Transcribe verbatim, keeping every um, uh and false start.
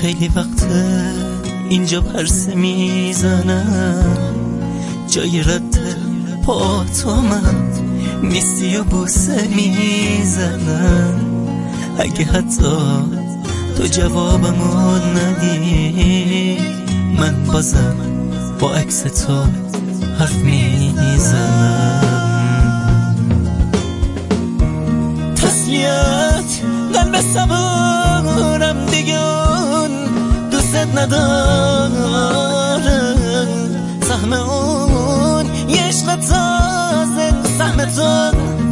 خیلی وقته اینجا پرسه میزنم، جای رد پاتومم نیستی و بوسه میزنم. اگه حتی تو جوابمو ندی، من بازم با عکس تو حرف میزنم. تسلیت قلب صبورم دیگه اون دوست ندارم. سهم اون یه عشق تازه، سهم تو